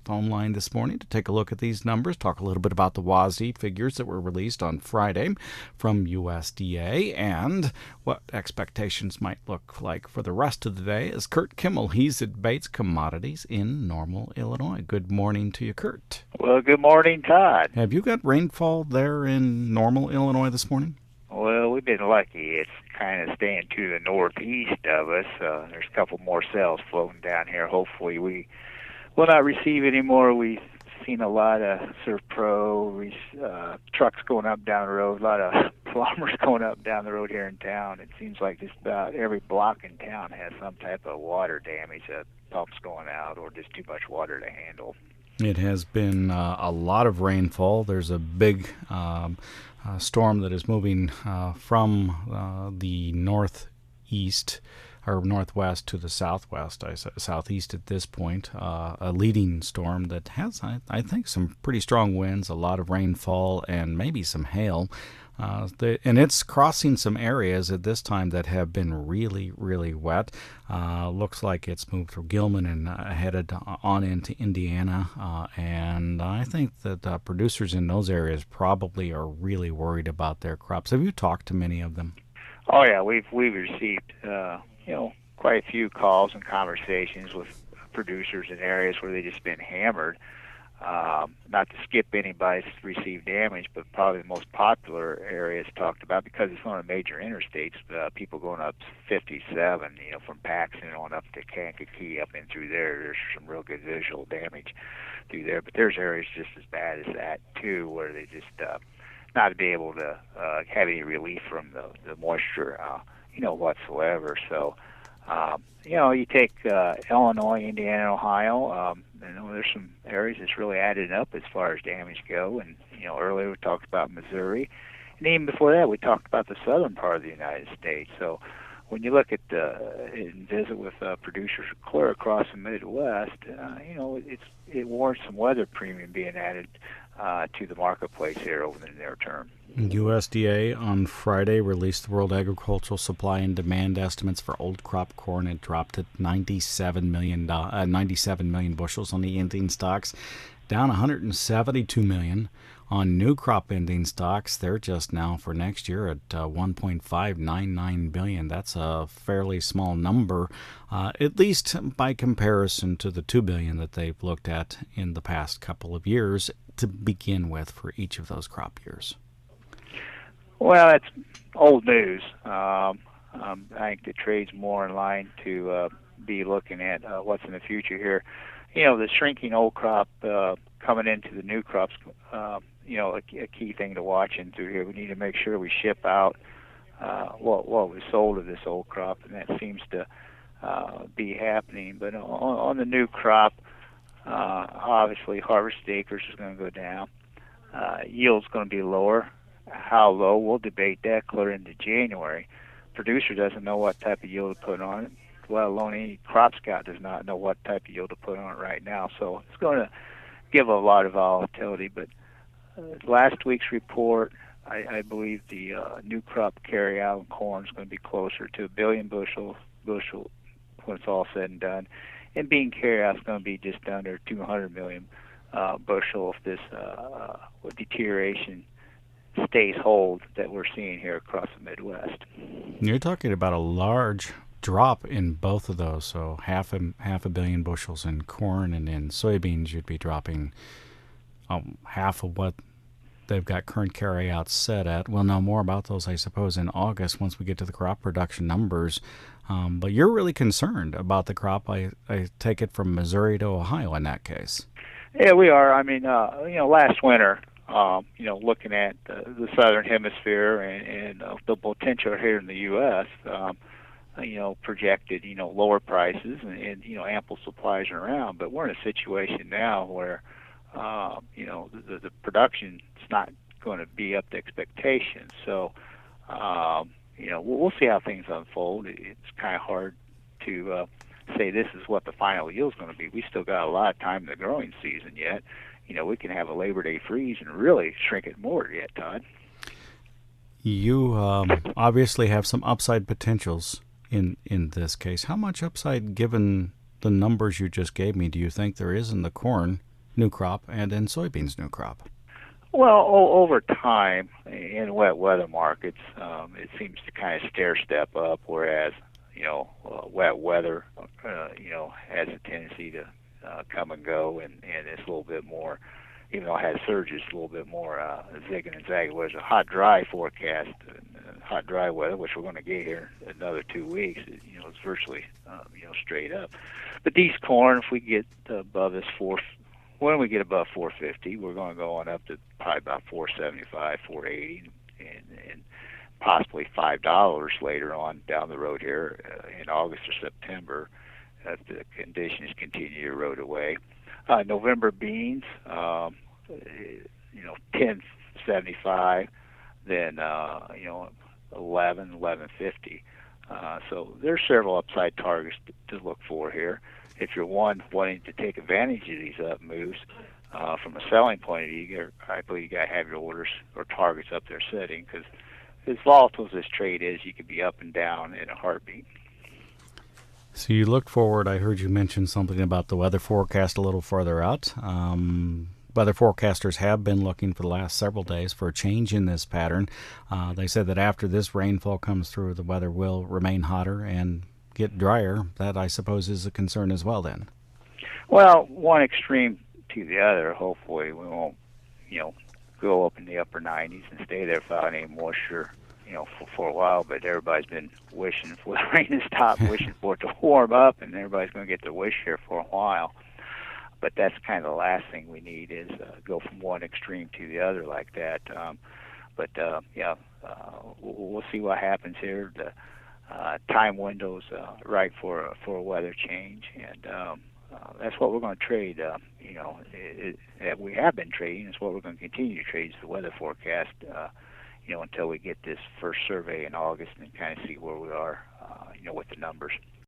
phone line this morning to take a look at these numbers, talk a little bit about the WASDE figures that were released on Friday from USDA and what expectations might look like for the rest of the day is Kurt Kimmel. He's at Bates Commodities in Normal, Illinois. Good morning to you, Kurt. Well, good morning, Todd. Have you got rainfall there in Normal, Illinois this morning? Well, we've been lucky. It's kind of staying to the northeast of us. There's a couple more cells floating down here. Hopefully we will not receive any more. We've seen a lot of Serpro trucks going up down the road, a lot of plumbers going up down the road here in town. It seems like just about every block in town has some type of water damage, pumps going out or just too much water to handle. It has been a lot of rainfall. There's a big storm that is moving from the northeast or northwest to the southwest, southeast at this point, a leading storm that has, I think, some pretty strong winds, a lot of rainfall, and maybe some hail. And it's crossing some areas at this time that have been really, really wet. Looks like it's moved through Gilman and headed on into Indiana. And I think that producers in those areas probably are really worried about their crops. Have you talked to many of them? Oh yeah, we've received quite a few calls and conversations with producers in areas where they've just been hammered. Not to skip anybody's received damage, but probably the most popular areas talked about because it's one of the major interstates. People going up 57, from Paxton on up to Kankakee up and through there. There's some real good visual damage through there, but there's areas just as bad as that too, where they just not be able to have any relief from the moisture, whatsoever. So. You take Illinois, Indiana, Ohio. There's some areas that's really added up as far as damage go. And earlier we talked about Missouri, and even before that we talked about the southern part of the United States. So when you look at and visit with producers clear across the Midwest, it warrants some weather premium being added to the marketplace here over the near term. USDA on Friday released the World Agricultural Supply and Demand estimates for old crop corn. It dropped to 97 million bushels on the ending stocks, down 172 million on new crop ending stocks. They're just now for next year at 1.599 billion. That's a fairly small number, at least by comparison to the 2 billion that they've looked at in the past couple of years to begin with for each of those crop years. Well, that's old news. I think the trade's more in line to be looking at what's in the future here. The shrinking old crop coming into the new crops, a key thing to watch into here. We need to make sure we ship out what was sold of this old crop, and that seems to be happening. But on the new crop, obviously harvested acres is going to go down. Yield's going to be lower. How low, we'll debate that clear into January. Producer doesn't know what type of yield to put on it, let alone any crop scout does not know what type of yield to put on it right now. So it's going to give a lot of volatility. But last week's report, I believe the new crop carryout in corn is going to be closer to 1 billion bushel when it's all said and done. And bean carryout is going to be just under 200 million bushel if this deterioration stays hold that we're seeing here across the Midwest. You're talking about a large drop in both of those, so half a billion bushels in corn, and in soybeans you'd be dropping half of what they've got current carryouts set at. We'll know more about those, I suppose, in August once we get to the crop production numbers. But you're really concerned about the crop. I take it from Missouri to Ohio in that case. Yeah, we are. I mean, last winter, looking at the southern hemisphere and the potential here in the U.S., projected, lower prices and ample supplies around. But we're in a situation now where, the production is not going to be up to expectations. So, we'll see how things unfold. It's kind of hard to say this is what the final yield is going to be. We still got a lot of time in the growing season yet. We can have a Labor Day freeze and really shrink it more yet, Todd. You obviously have some upside potentials in this case. How much upside, given the numbers you just gave me, do you think there is in the corn new crop and in soybeans new crop? Well, over time in wet weather markets, it seems to kind of stair step up, whereas wet weather, has a tendency to come and go, and it's a little bit more, even though it has surges, a little bit more zigging and zagging. Whereas a hot, dry forecast, hot, dry weather, which we're going to get here in another 2 weeks, it's virtually, straight up. But these corn, if we get above this when we get above 450, we're going to go on up to probably about 475, 480, and possibly $5 later on down the road here in August or September if the conditions continue to erode away. November beans, 1075, then 1150. So there's several upside targets to look for here. If you're wanting to take advantage of these up moves from a selling point of view, I believe you got to have your orders or targets up there sitting, because as volatile as this trade is, you could be up and down in a heartbeat. So you looked forward. I heard you mention something about the weather forecast a little further out. Weather forecasters have been looking for the last several days for a change in this pattern. They said that after this rainfall comes through, the weather will remain hotter and get drier. That, I suppose, is a concern as well then. Well, one extreme to the other. Hopefully we won't, go up in the upper 90s and stay there without any moisture, for a while. But everybody's been wishing for the rain to stop, wishing for it to warm up, and everybody's going to get their wish here for a while. But that's kind of the last thing we need is go from one extreme to the other like that. We'll see what happens here. The time window's right for a weather change, and that's what we're going to trade. We have been trading. It's what we're going to continue to trade is the weather forecast. Until we get this first survey in August and kind of see where we are, with the numbers.